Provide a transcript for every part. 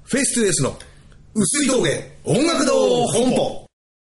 フェイストゥフェイスの薄い峠音楽堂本舗。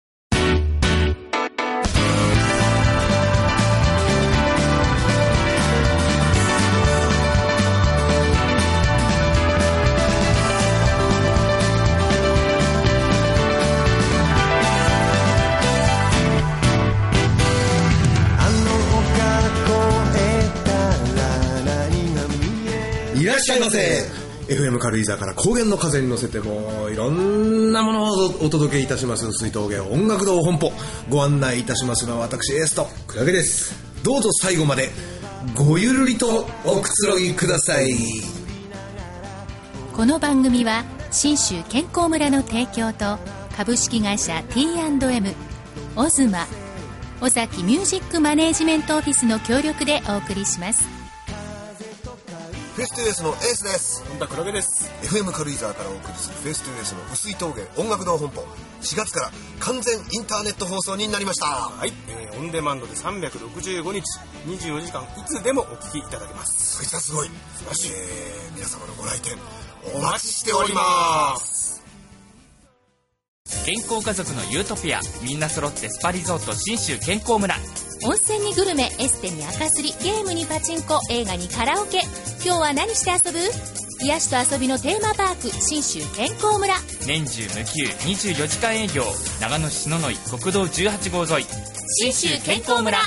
いらっしゃいませ。 FM 軽井沢から高原の風に乗せてもういろんなものをお届けいたします薄い峠音楽堂本舗。ご案内いたしますのは私エースとクラゲです。どうぞ最後までごゆるりとおくつろぎください。 この番組は信州健康村の提供と株式会社 T&M オズマ尾崎ミュージックマネージメントオフィスの協力でお送りします。 フェイストゥフェイスのエースです。 本田クラゲです。 FM 軽井沢からお送りするフェイストゥフェイスの薄い峠音楽堂本舗。4月から完全インターネット放送になりました。 はい、オンデマンドで365日24時間いつでもお聞きいただけます。 そいつはすごい素晴らしい。 皆様のご来店お待ちしております。 健康家族のユートピア、みんな揃ってスパリゾート信州健康村。 温泉にグルメ、エステに赤すり、ゲームにパチンコ、映画にカラオケ。今日は何して遊ぶ？癒しと遊びのテーマパーク信州健康村。 年中無休24時間営業。長野市野々井国道18号沿い信州健康村。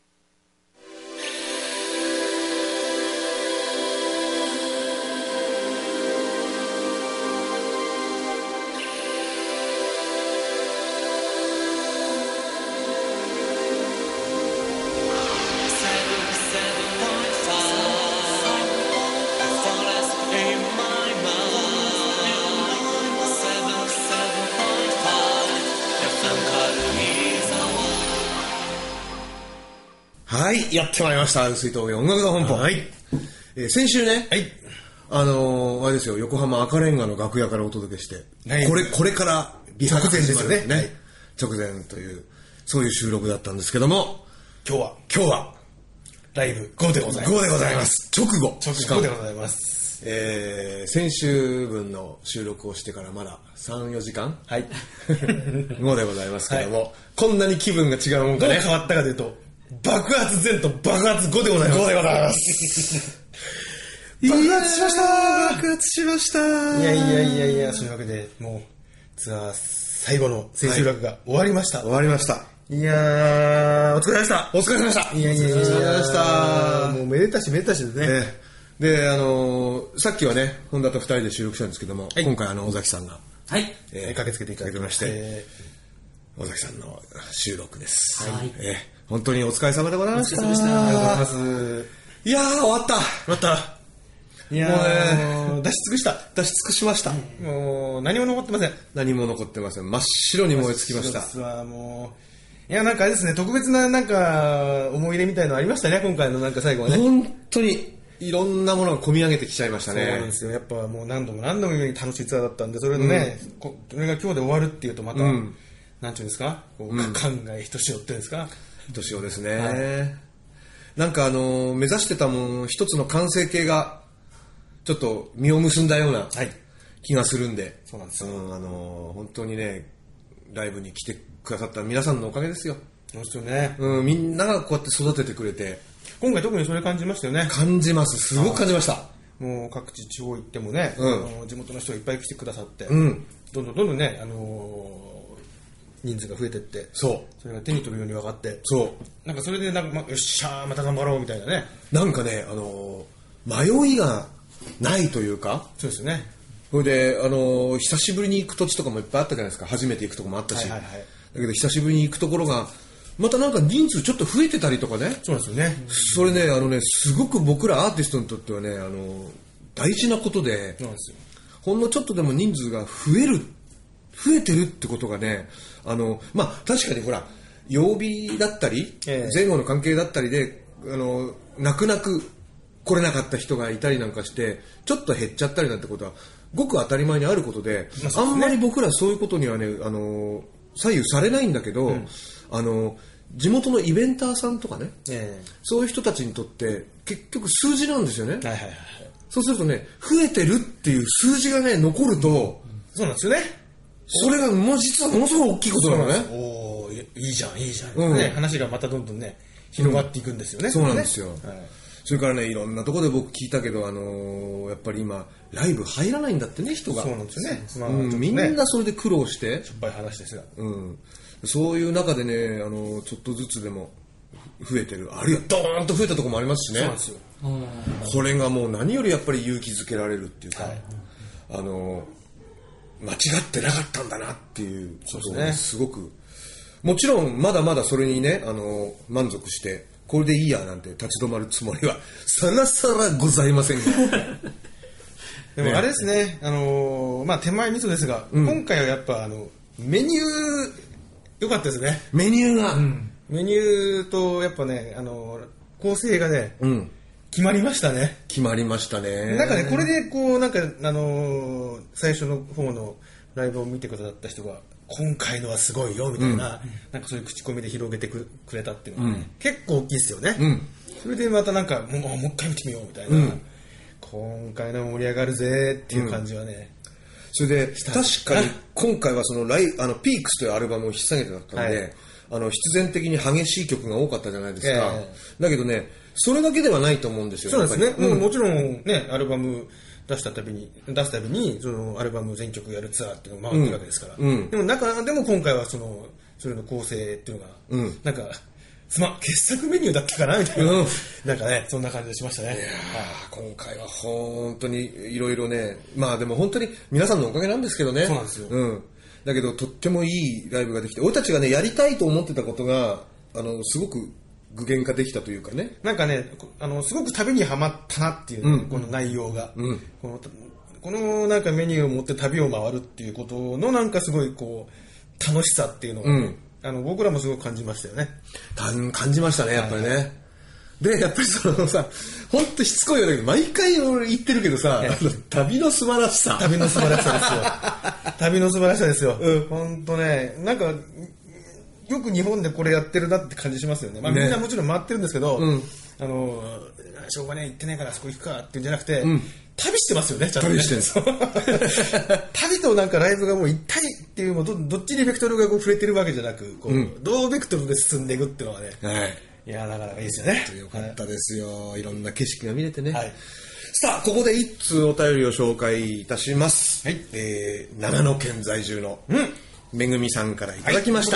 はい、やってまいりました薄い峠音楽堂本舗。はい、先週ね、はい、あれですよ、横浜赤レンガの楽屋からお届けして、はい、これからリハが始まるね、はい、直前というそういう収録だったんですけども、 今日はライブ5でございます。 5でございます。直後でございます。 先週分の収録をしてからまだ 3,4 時間、はい、5でございますけども、はい、こんなに気分が違うもんかね。 どう変わったかというと、爆発前と爆発5でございます。 5でございます。爆発しました。爆発しました。 いや、そういうわけでもうツアー最後の千秋楽が終わりました。 終わりました。 いやー、お疲れ様でした。 お疲れ様でした。 いやもうめでたしですね。 で、さっきはね、本田と2人で収録したんですけども、はい、今回尾崎さんが、 はい、駆けつけていただきまして、 尾崎さんの収録です。 はい、 本当にお疲れ様でございました。 お疲れ様でした。ありがとうございます。 いやー、終わった。 いやー、もう出し尽くしました。 もう何も残ってません。 真っ白に燃え尽きました。 いや、なんかあれですね、特別ななんか思い入れみたいのありましたね、今回のなんか最後はね。 本当にいろんなものが込み上げてきちゃいましたね。 そうなんですよ。やっぱもう何度も言うように楽しいツアーだったんで、それのね、これが今日で終わるっていうとまた、なんていうんですか、感慨ひとしおっていうんですか。 ひとしおですね。はい、なんか目指してたもん一つの完成形がちょっと実を結んだような気がするんで、 そうなんですよ。 本当にね、ライブに来てくださった皆さんのおかげですよ。 そうですよね。 みんながこうやって育ててくれて、 今回特にそれ感じましたよね。 感じます。すごく感じました。 もう各地地方行ってもね、地元の人がいっぱい来てくださって、どんどんね、人数が増えてって、それが手に取るように分かって、なんかそれでなんか、よっしゃーまた頑張ろうみたいなね。 なんかね、迷いがないというか。 そうですよね。 それで久しぶりに行く土地とかもいっぱいあったじゃないですか。初めて行くとこもあったし、だけど久しぶりに行くところがまたなんか人数ちょっと増えてたりとかね。 そうですよね。 それね、すごく僕らアーティストにとってはね、大事なことで、 そうなんですよ。 ほんのちょっとでも人数が増えてるってことがね、確かにほら曜日だったり、前後の関係だったりで泣く来れなかった人がいたりなんかしてちょっと減っちゃったりなんてことはごく当たり前にあることで、あんまり僕らそういうことにはね左右されないんだけど、地元のイベンターさんとかね、そういう人たちにとって結局数字なんですよね。 そうするとね、増えてるっていう数字がね、残ると、 そうなんですよね。 それが実はものすごい大きいことなのね。 おー、いいじゃん、いいじゃん。ね、話がまたどんどんね、広がっていくんですよね。 そうなんですよ。それからね、いろんなところで僕聞いたけど、やっぱり今、ライブ入らないんだってね、人が。 そうなんですよね。まあみんなそれで苦労して。 しょっぱい話ですが。 そういう中でね、ちょっとずつでも増えてる。あるいはドーンと増えたところもありますしね。 そうなんですよ。 これがもう何よりやっぱり勇気づけられるっていうか、間違ってなかったんだなっていうことを、ね、すごく、もちろんまだまだそれにね、満足して、これでいいやなんて立ち止まるつもりはさらさらございませんが。 でもあれですね、まあ手前味噌ですが、今回はやっぱメニュー良かったですね。 メニューが、 メニューとやっぱね、構成がね、決まりましたね。 決まりましたね。 なんかね、これでこうなんか最初の方のライブを見てくださった人が今回のはすごいよみたいな、なんかそういう口コミで広げてくれたっていうのはね、結構大きいですよね。それでまたなんかもう一回見てみようみたいな、今回の盛り上がるぜっていう感じはね。 それで確かに今回はそのピークスというアルバムを引っ提げてだったんで、必然的に激しい曲が多かったじゃないですか。だけどね、それだけではないと思うんですよ。 そうですね。もちろんね、アルバム出すたびにそのアルバム全曲やるツアーっていうのを回ってるわけですから。でも中でも今回はそれの構成っていうのが、なんか傑作メニューだったかなみたいな、なんかね、そんな感じがしましたね。 いや今回は本当にいろいろね、まあでも本当に皆さんのおかげなんですけどね。 そうなんですよ。 だけどとってもいいライブができて、俺たちがねやりたいと思ってたことがすごく具現化できたというかね。 なんかね、すごく旅にはまったなっていう、この内容が、このなんかメニューを持って旅を回るっていうことのなんかすごいこう楽しさっていうのがね、僕らもすごく感じましたよね。 感じましたね、やっぱりね。で、やっぱり本当しつこいようだけど、毎回俺言ってるけどさ、旅の素晴らしさ。 旅の素晴らしさですよ。旅の素晴らしさですよ。本当ね、なんか、よく日本でこれやってるなって感じしますよね。まあみんなもちろん回ってるんですけど、しょうがねえ行ってないからあそこ行くかっていうんじゃなくて、旅してますよね、ちゃんとね。 旅してるんです。 旅となんかライブがもう一体っていう、どっちにベクトルがこう触れてるわけじゃなく、同ベクトルで進んでいくっていうのはね、いや、なかなかいいですよね。 よかったですよ。いろんな景色が見れてね。さあ、ここで一通お便りを紹介いたします。長野県在住の、めぐみさんからいただきました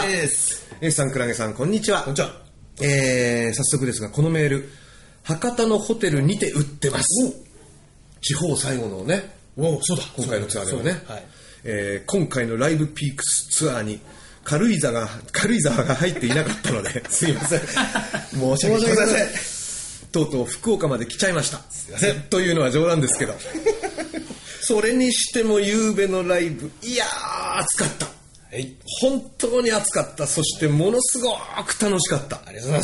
。Sさん、くらげさん、こんにちは。 こんにちは。 早速ですが、このメール、博多のホテルにて売ってます。地方最後のね、 そうだ、 今回のツアーではね、今回のライブピークスツアーに軽井沢が入っていなかったので、すいません。申し訳ございません。とうとう福岡まで来ちゃいました。すいません。というのは冗談ですけど。それにしても夕べのライブ、いやー、暑かった。本当に暑かった。そしてものすごく楽しかった。 ありがとうございます。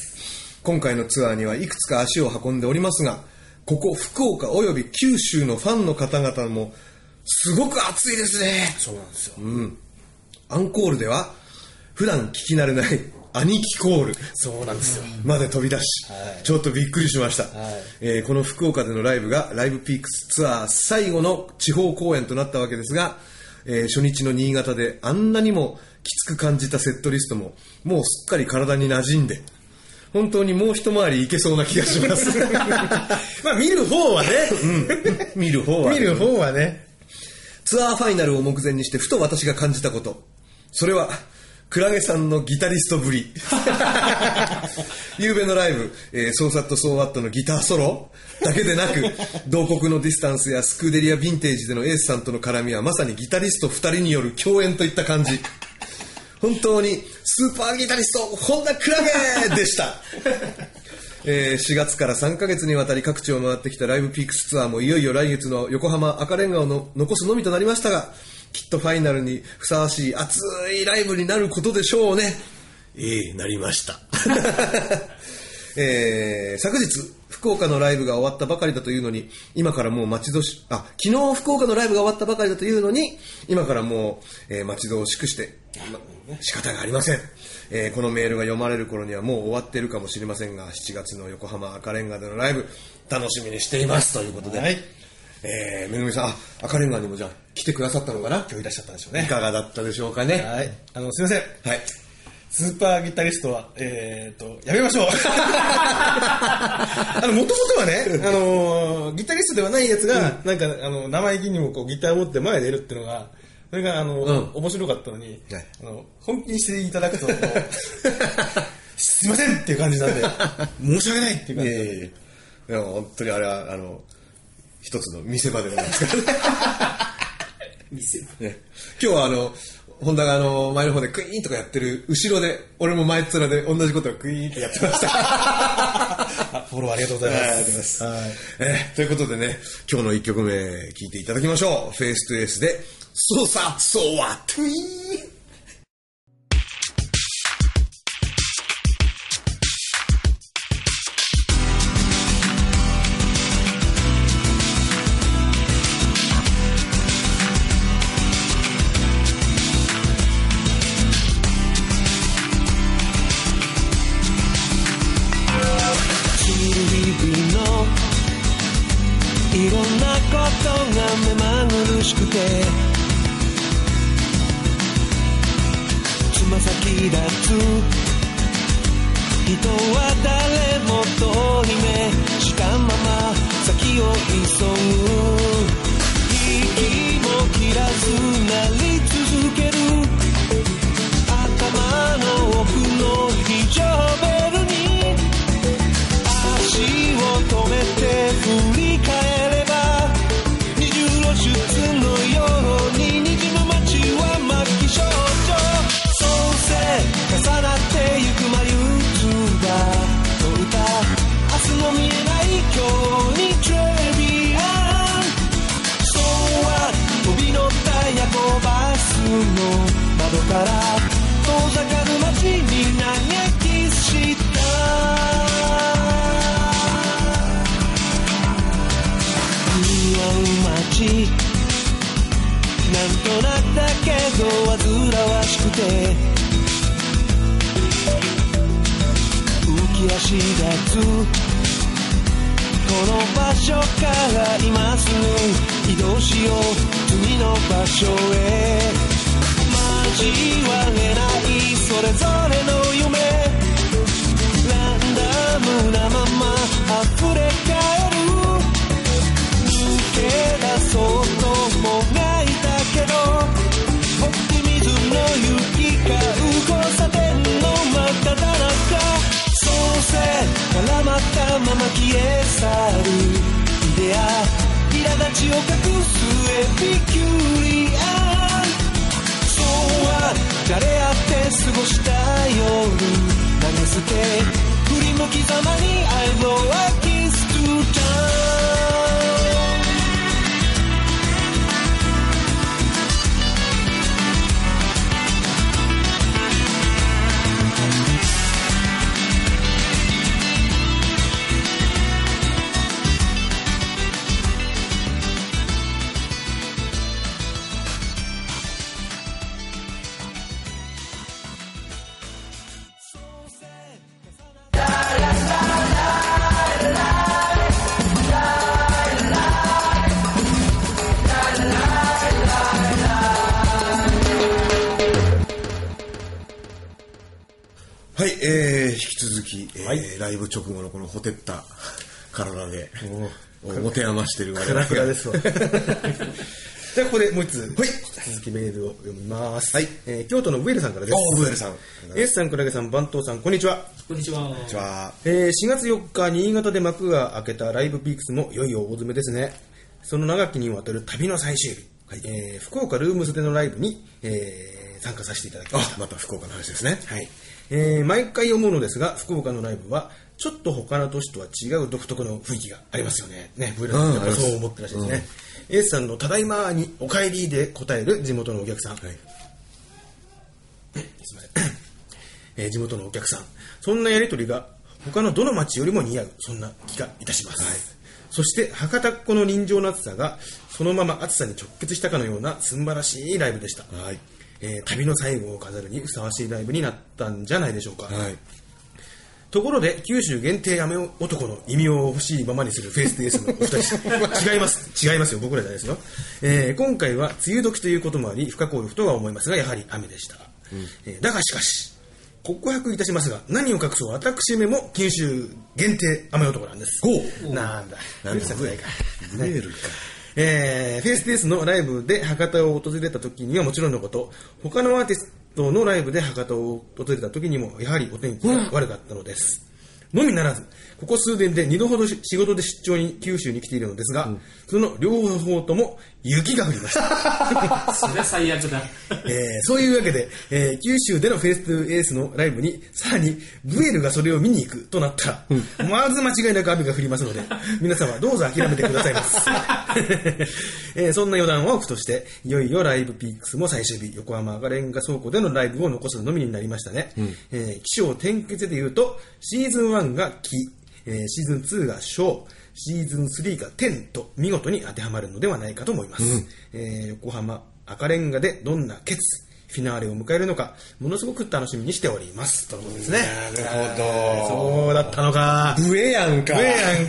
今回のツアーにはいくつか足を運んでおりますが、ここ福岡および九州のファンの方々もすごく熱いですね。 そうなんですよ。 アンコールでは普段聞き慣れない兄貴コール、 そうなんですよ。 まで飛び出し、ちょっとびっくりしました。この福岡でのライブがライブピークスツアー最後の地方公演となったわけですが、初日の新潟であんなにもきつく感じたセットリストももうすっかり体に馴染んで、本当にもう一回りいけそうな気がします。 まあ見る方はね、 見る方はね。 ツアーファイナルを目前にしてふと私が感じたこと、それはクラゲさんのギタリストぶり。夕べのライブ、ソーサットソーワットのギターソロだけでなく、同国のディスタンスやスクーデリアヴィンテージでのエースさんとの絡みはまさにギタリスト2人による共演といった感じ。本当にスーパーギタリスト本田クラゲでした。4月から3ヶ月にわたり各地を回ってきたライブピークスツアーもいよいよ来月の横浜赤レンガを残すのみとなりましたが、きっとファイナルにふさわしい熱いライブになることでしょうね。なりました。昨日福岡のライブが終わったばかりだというのに今からもう昨日福岡のライブが終わったばかりだというのに今からもう、待ち遠しくして仕方がありません。このメールが読まれる頃にはもう終わっているかもしれませんが、7月の横浜赤レンガでのライブ楽しみにしていますということで、はい、めぐみさん、赤レンガにもじゃあ来てくださったのかな。 今日いらっしゃったんでしょうね。 いかがだったでしょうかね。 はい、すいません、はい、スーパーギタリストはやめましょう。もともとはね、ギタリストではないやつが、なんか生意気にもこうギターを持って前で出るっていうのが、それが面白かったのに、はい、本気にしていただくとすいませんっていう感じなんで申し訳ないっていう感じで、 でも本当にあれは一つの見せ場でございますから見せ場、ね、今日はホンダが前の方でクイーンとかやってる後ろで俺も前っ面で同じことをクイーンってやってましたフォローありがとうございます、ありがとうございます、はい、 ということでね、今日の1曲目聴いていただきましょう。フェイストゥエースでそうさそうはトゥイーン。 いろんなことが目まぐるしくてつま先立つ人は誰も遠い目したまま先を急ぐ息も切らずなり続ける頭の奥の非常ベルに足を止めて振り返れば二重露出のように滲む街は末期症状そうせ重なってゆく眉唾の歌明日の見えない今日にトレビアンそうは飛び乗った夜行バスの窓から遠ざかる街に嘆きした街なんとなったけど煩わしくて浮き足立つこの場所から今すぐ移動しよう次の場所へ交われないそれぞれの夢ランダムなまま溢れ返る抜け出そうともがいたけどオプティミズムの行き交う交差点の真っただ中そうせ絡まったまま消え去るイデア苛立ちを隠すエピキュリアンそうはじゃれ合って過ごした夜投げ捨て振り向きざまに I blow a kiss to town はい、引き続き、はい、ライブ直後のこのほてった体で持て余してる我々がカラカラですわじゃあここでもう一つ、はい、続きメールを読みます、はい京都のブエルさんからです。 ブエルさん、 エースさん、クラゲさん、番頭さん、こんにちは。 こんにちは。 4月4日新潟で幕が開けたライブピークスもいよいよ大詰めですね。その長きにわたる旅の最終日、はい福岡ルームスでのライブに、参加させていただきました。 また福岡の話ですね。 はい毎回思うのですが、福岡のライブはちょっと他の都市とは違う独特の雰囲気がありますよね。ね、ブエルさんやっぱそう思ってらっしゃるんですね。エースさんのただいまにお帰りで答える地元のお客さん。はい、すいません。地元のお客さん。そんなやりとりが他のどの街よりも似合う、そんな気がいたします。そして博多っ子の人情の熱さがそのまま熱さに直結したかのような素晴らしいライブでした。旅の最後を飾るにふさわしいライブになったんじゃないでしょうか。ところで九州限定雨男の意味を欲しいままにするフェイスとエースのお二人違いますよ、僕らじゃないですよ。今回は梅雨時ということもあり不可抗力とは思いますが、やはり雨でした。だがしかし告白いたしますが、何を隠そう私めも九州限定雨男なんです。なんだブエールか。 フェイステースのライブで博多を訪れた時にはもちろんのこと、他のアーティストのライブで博多を訪れた時にもやはりお天気が悪かったのです。のみならず、ここ数年で2度ほど仕事で出張に九州に来ているのですが、その両方とも雪が降りました。 それ最悪だ。 そういうわけで、九州でのフェイストゥエースのライブにさらにブエルがそれを見に行くとなったら、まず間違いなく雨が降りますので、皆様どうぞ諦めてくださいます。そんな余談を置くとして、いよいよライブピークスも最終日、横浜赤レンガ倉庫でのライブを残すのみになりましたね。起承転結で言うと、シーズン1が木、シーズン2が小、シーズン3が天と見事に当てはまるのではないかと思います。横浜赤レンガでどんなケツフィナーレを迎えるのか、ものすごく楽しみにしておりますということですね。 なるほど、 そうだったのか。 ブエやんか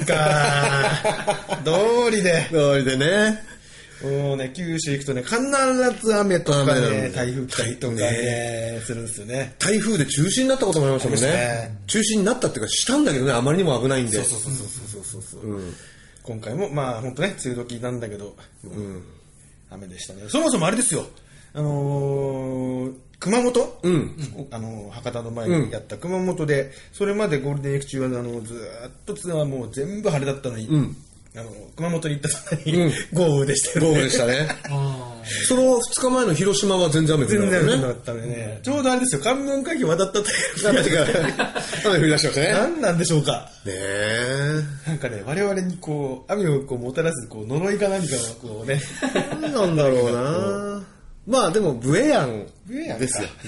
道理でね。 もうね、九州行くとね、必ず雨とかね、台風来たりとかね、するんですよね。 台風で中止になったこともありましたもんね。中止になったっていうか、したんだけどね、あまりにも危ないんで。 そう。今回も、まあ、本当ね、梅雨時なんだけど、雨でしたね。そもそもあれですよ、熊本、博多の前にやった熊本で、それまでゴールデンウィーク中はずっとツアーもう全部晴れだったのに、熊本に行った時に、豪雨でしたよね。 豪雨でしたね。その2日前の広島は全然雨降らなかったね。 全然降らなかったね。ちょうどあれですよ、関門海峡渡った時雨降り出しましたね。 何なんでしょうか。 ねえ。 なんかね、我々にこう、雨をこうもたらす、こう、呪いか何かをこうね。 何なんだろうな。まあでも、ブエヤンですよ。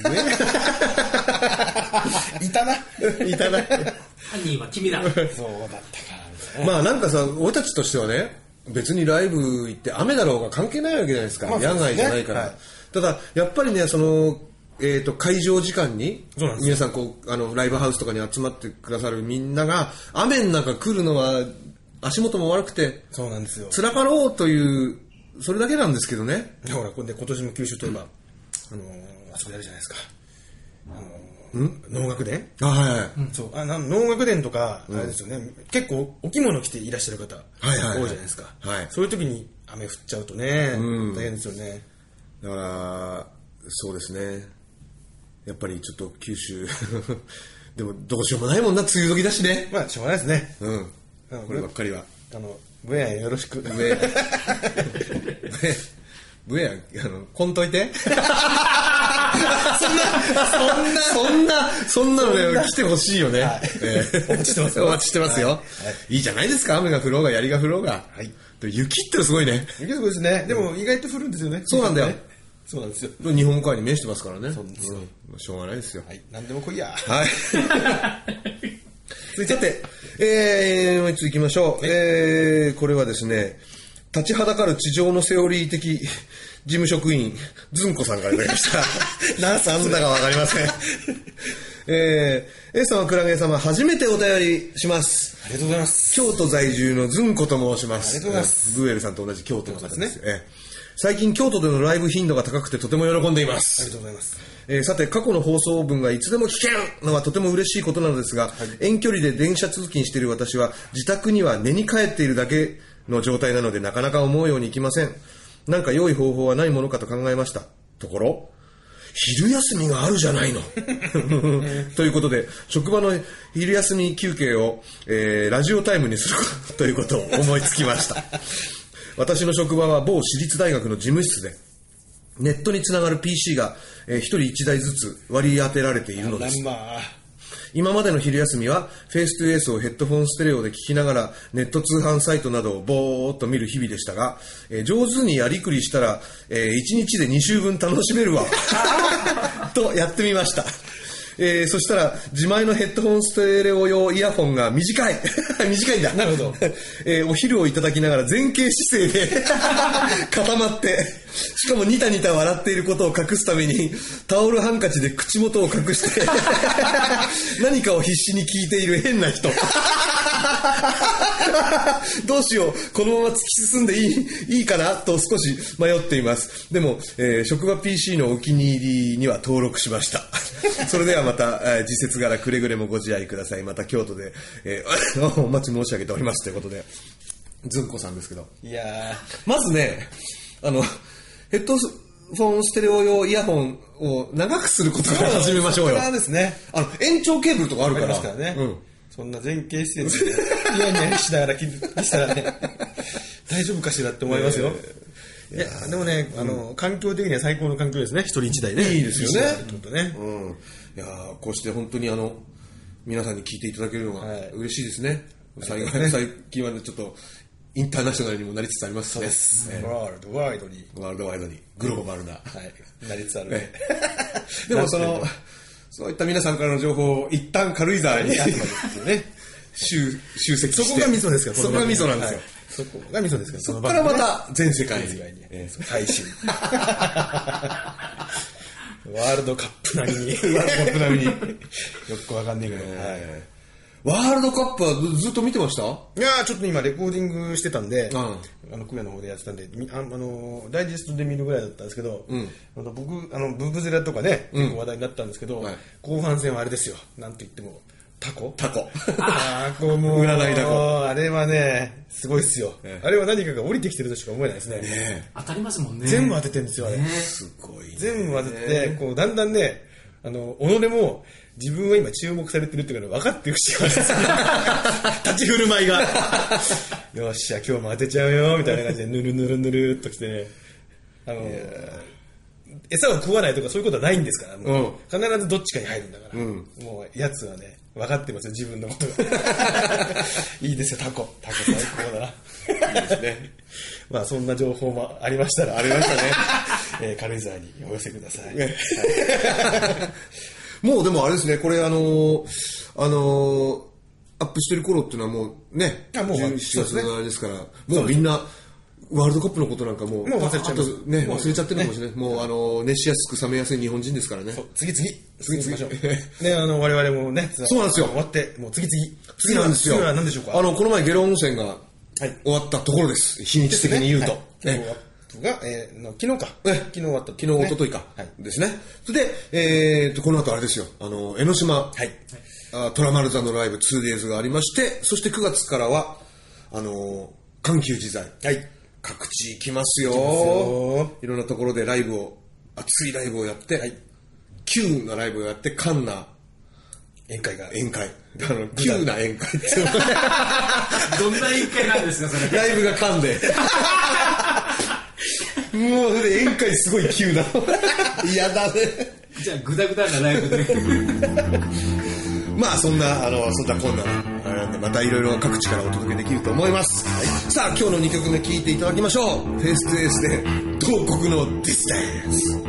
いたな。 犯人は君だ。 そうだったか。 まあなんかさ、俺たちとしてはね、別にライブ行って雨だろうが関係ないわけじゃないですか。野外じゃないから。ただ、やっぱりね、その、会場時間に、皆さんこう、ライブハウスとかに集まってくださるみんなが、雨の中来るのは足元も悪くて、 そうなんですよ。 辛かろうという、それだけなんですけどね。 ほら、今年も九州といえば、あそこやるじゃないですか。能楽殿、そう、能楽殿とか、あれですよね、結構お着物着ていらっしゃる方、多いじゃないですか。そういう時に雨降っちゃうとね、大変ですよね。 だから、そうですね。やっぱりちょっと九州、でもどうしようもないもんな、梅雨時だしね。 まあ、しょうがないですね。 こればっかりは。 ブエヤンよろしく。 ブエヤン、こんといて。そんなのね、来てほしいよね。 お待ちしてますよ。 お待ちしてますよ。いいじゃないですか、雨が降ろうが、槍が降ろうが。雪ってすごいね。 雪すごいですね。でも意外と降るんですよね。 そうなんだよ。 そうなんですよ。 日本海に面してますからね。 そうですよ。 しょうがないですよ。 何でも来いや。 はい。さて、もう一つ行きましょう。これはですね、立ちはだかる地上のセオリー的事務職員、ずんこさんからいただきました。なんだかわかりません。A 様、クラゲ様、初めてお便りします。 ありがとうございます。 京都在住のずんこと申します。 ありがとうございます。 ブーエルさんと同じ京都の方ですね。最近京都でのライブ頻度が高くてとても喜んでいます。 ありがとうございます。 さて、過去の放送分がいつでも聞けるのはとても嬉しいことなのですが、遠距離で電車通勤している私は自宅には寝に帰っているだけの状態なのでなかなか思うようにいきません。なんか良い方法はないものかと考えましたところ、昼休みがあるじゃないのということで、職場の昼休み休憩を、ラジオタイムにするということを思いつきました私の職場は某私立大学の事務室で、ネットにつながる PC が、1人1台ずつ割り当てられているのです。今までの昼休みはフェイストゥエースをヘッドフォンステレオで聞きながらネット通販サイトなどをぼーっと見る日々でしたが、上手にやりくりしたら、1日で2週分楽しめるわとやってみました。 そしたら自前のヘッドホンステレオ用イヤホンが短い短いんだ。 なるほど。 お昼をいただきながら前傾姿勢で固まって、しかもニタニタ笑っていることを隠すためにタオルハンカチで口元を隠して何かを必死に聞いている変な人。どうしよう、このまま突き進んでいいかなと少し迷っています。でも、職場 PC のお気に入りには登録しました。それではまた、時節柄くれぐれもご自愛ください。また京都で、お待ち申し上げておりますということで、ずんこさんですけど、 いやまずね、ヘッドフォンステレオ用イヤホンを長くすることから始めましょうよ。 そうですね。 延長ケーブルとかあるから。 ありますからね。うん。そんな前傾姿勢で、ニヤニヤしながら気づしたらね、大丈夫かしらって思いますよ。いや、でもね、環境的には最高の環境ですね。一人一台ね。 いいですよね。 ね。 うん。いや、こうして本当に皆さんに聞いていただけるのが嬉しいですね。最近はね、ちょっと、インターナショナルにもなりつつありますね。 ワールドワイドに。 グローバルな。 はい。なりつつあるね。 でもそういった皆さんからの情報を一旦軽井沢に集まるっていうね。集積して。 そこがミソですから。 そこがミソなんですよ。 そこがミソですから。 そこからまた全世界に配信。ワールドカップ並みに。よくわかんねえけど。 ワールドカップはずっと見てました？ いやー、ちょっと今レコーディングしてたんで、クヤの方でやってたんで、ダイジェストで見るぐらいだったんですけど、僕、ブブゼラとかね、結構話題になったんですけど、後半戦はあれですよ。なんと言っても、タコ。あー、もう、 占いタコ。 あれはね、すごいっすよ。あれは何かが降りてきてるとしか思えないですね。 当たりますもんね。 全部当ててるんですよ、あれ。 すごい。 全部当てて、だんだんね、己も、自分は今注目されてるっていうのが分かってるし、立ち振る舞いが。よっしゃ、今日も当てちゃうよ、みたいな感じで、ぬるぬるぬるっときてね。餌を食わないとかそういうことはないんですから、必ずどっちかに入るんだから、もう、やつはね、分かってますよ、自分のことが。いいですよ、タコ最高だな。いいですね。まあ、そんな情報もありましたら、軽井沢にお寄せください。 もうでもあれですね、これアップしてる頃っていうのはもうね、17月のあれですから、もうみんな、ワールドカップのことなんかもう忘れちゃってね、忘れちゃってるかもしれない。もう熱しやすく冷めやすい日本人ですからね。 次行きましょう。ね、我々もね、 そうなんですよ。 終わって、もう次なんですよ。 次は何でしょうか。 この前ゲロ温泉が終わったところです。日にち的に言うと。 が、昨日終わった。 昨日、一昨日か。ですね。それで、この後あれですよ。江ノ島、トラマル座のライブ 2days がありまして、そして9月からは、緩急自在。各地行きますよ。いろんなところで熱いライブをやって、急なライブをやって、カンな宴会。急な宴会って。 どんな宴会なんですか、それ。 ライブがカンで。もう、それで宴会すごい急な。嫌だね。 じゃあ、グダグダなライブで。 まあ、そんなこんなまたいろいろ各地からお届けできると思います。さあ、今日の2曲目聴いていただきましょう。フェイストゥエースで、東国のディスタンス。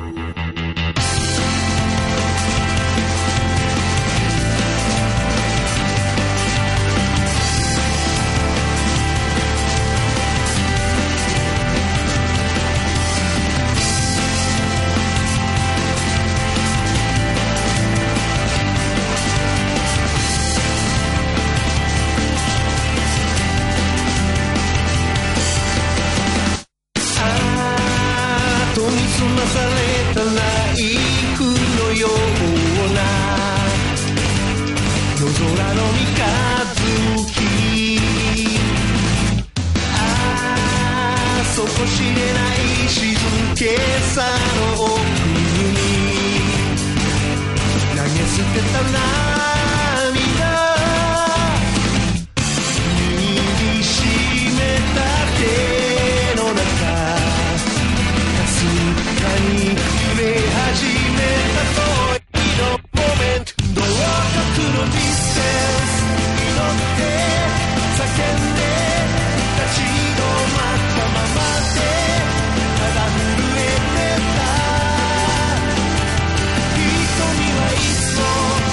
瞳はいつも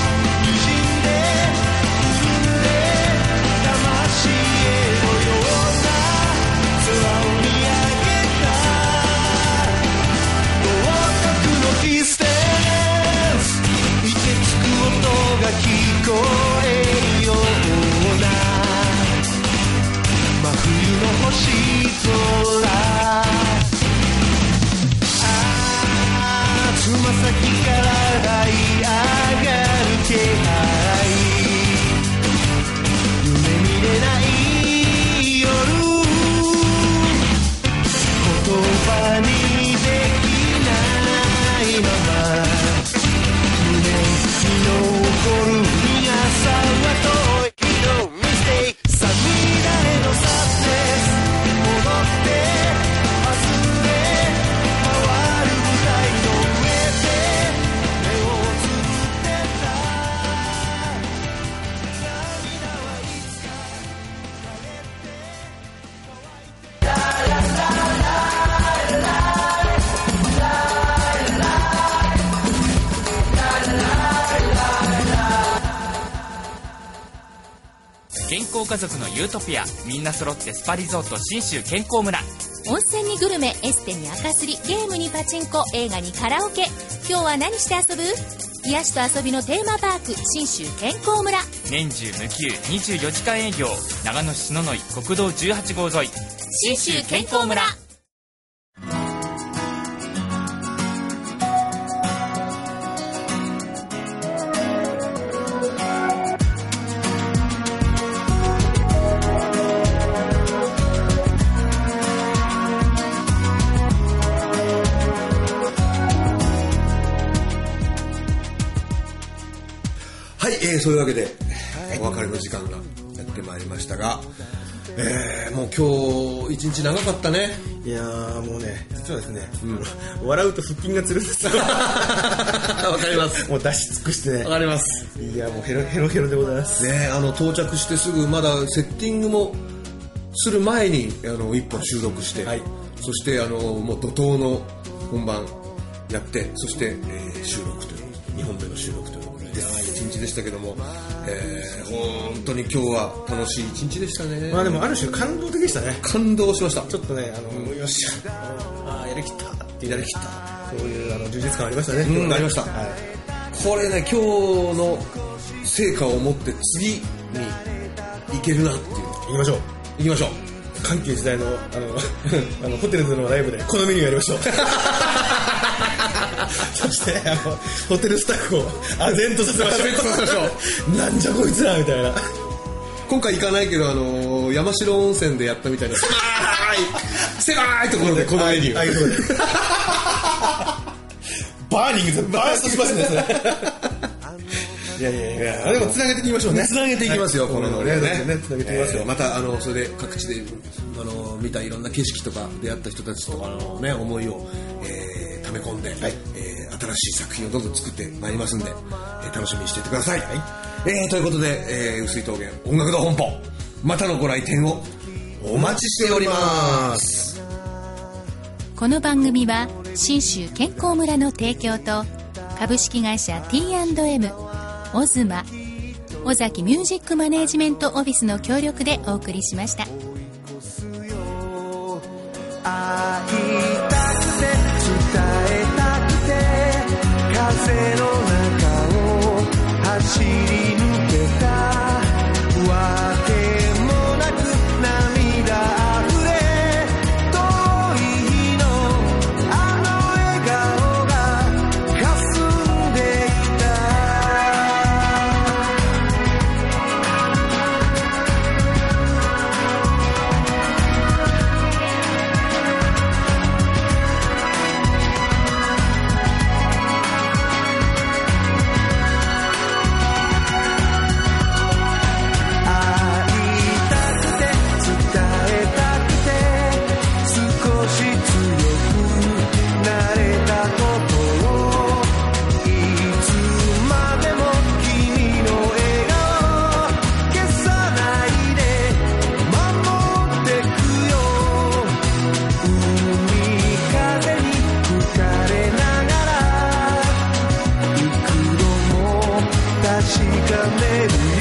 康家族のユートピア、みんな揃ってスパリゾート信州健康村。 温泉にグルメ、エステに赤すり、ゲームにパチンコ、映画にカラオケ。今日は何して遊ぶ？癒しと遊びのテーマパーク、信州健康村。 年中無休24時間営業、長野市篠ノ井国道18号沿い、信州健康村。 そういうわけで、お別れの時間がやってまいりましたが、もう今日一日長かったね。 いやーもうね、実はですね、笑うと腹筋がつるんですよ。 わかります。 もう出し尽くしてね。 わかります。 いやもうヘロヘロヘロでございます。 ね、到着してすぐまだセッティングもする前に一本収録して、はい、そしてもう怒涛の本番やって、そして、収録という2本目の収録という一日でしたけども、本当に今日は楽しい一日でしたね。 まあでもある種感動的でしたね。 感動しました。 ちょっとね、よっしゃ、やりきったっていう、やりきった、そういう充実感ありましたね。 ありました、はい、これね、今日の成果を持って次に行けるなっていう。 行きましょう、 行きましょう。 緩急時代のホテルズのライブでこのメニューやりましょう。そしてホテルスタッフを唖然とさせましょう。なんじゃこいつらみたいな。 今回行かないけど山城温泉でやったみたいな狭いところでこのメニューバーニングでバーストしますね。いやでもつなげていきましょうね。 つなげていきますよ、このね。 つなげていきますよ。 またそれで各地で見たいろんな景色とか出会った人たちとかのね思いを溜め込んで、はい、新しい作品をどんどん作ってまいりますんで、楽しみにしていてください。はい、ということで、碓氷峠音楽堂本舗、またのご来店をお待ちしております。 この番組は信州健康村の提供と株式会社 T&M、オズマ、尾崎ミュージックマネージメントオフィスの協力でお送りしました。 会いたくて伝えたくて、風の中を走り抜けたわけもなく、涙あふれ遠い日の笑顔が霞んでいた。確かめる